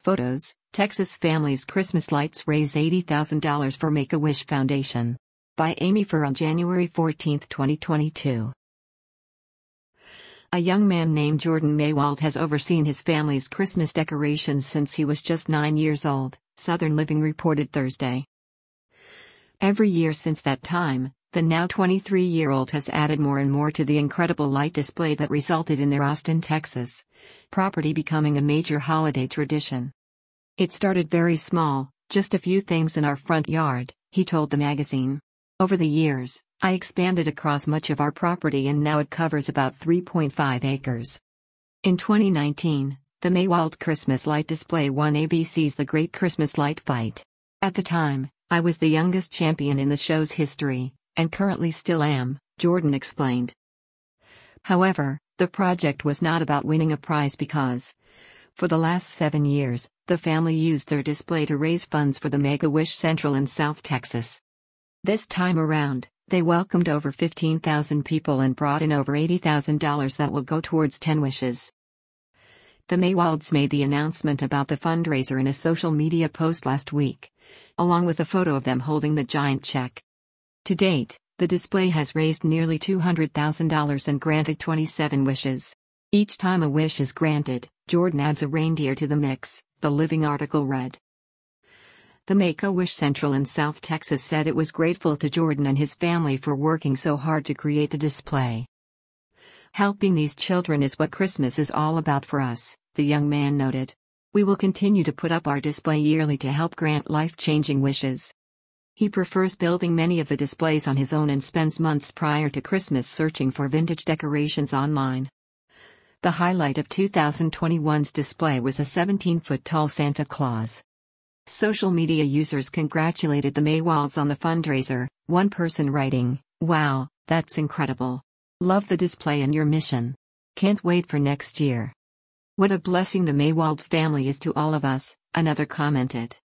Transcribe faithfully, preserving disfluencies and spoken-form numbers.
Photos: Texas families' Christmas lights raise eighty thousand dollars for Make-A-Wish Foundation. By Amy Furr on January fourteenth, twenty twenty-two. A young man named Jordan Maywald has overseen his family's Christmas decorations since he was just nine years old, Southern Living reported Thursday. Every year since that time, the now twenty-three-year-old has added more and more to the incredible light display that resulted in their Austin, Texas property becoming a major holiday tradition. "It started very small, just a few things in our front yard," he told the magazine. "Over the years, I expanded across much of our property and now it covers about three point five acres. In twenty nineteen, the Maywald Christmas light display won A B C's The Great Christmas Light Fight. At the time, I was the youngest champion in the show's history, and currently still am," Jordan explained. However, the project was not about winning a prize because, for the last seven years, the family used their display to raise funds for the Make-A-Wish Central and South Texas. This time around, they welcomed over fifteen thousand people and brought in over eighty thousand dollars that will go towards ten wishes. The Maywalds made the announcement about the fundraiser in a social media post last week, along with a photo of them holding the giant check. To date, the display has raised nearly two hundred thousand dollars and granted twenty-seven wishes. Each time a wish is granted, Jordan adds a reindeer to the mix, the Living article read. The Make-A-Wish Central and South Texas said it was grateful to Jordan and his family for working so hard to create the display. "Helping these children is what Christmas is all about for us," the young man noted. "We will continue to put up our display yearly to help grant life-changing wishes." He prefers building many of the displays on his own and spends months prior to Christmas searching for vintage decorations online. The highlight of two thousand twenty-one's display was a seventeen-foot-tall Santa Claus. Social media users congratulated the Maywalds on the fundraiser, one person writing, "Wow, that's incredible. Love the display and your mission. Can't wait for next year. What a blessing the Maywald family is to all of us," another commented.